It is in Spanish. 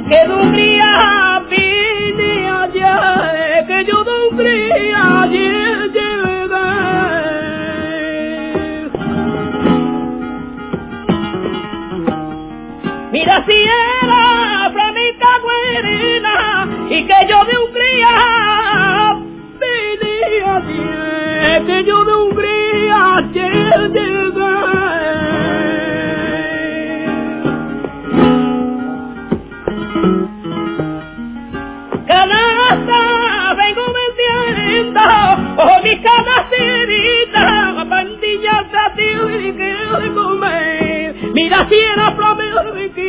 que de Hungría vine ayer, que yo de Hungría ayer llegué. Mira si era flamita güerina y que yo de Hungría vine ayer, que yo de Hungría ayer llegué. Canasta vengo vendiendo, oh mi canastita, pandillas a ti que de comer. Mira si era flamita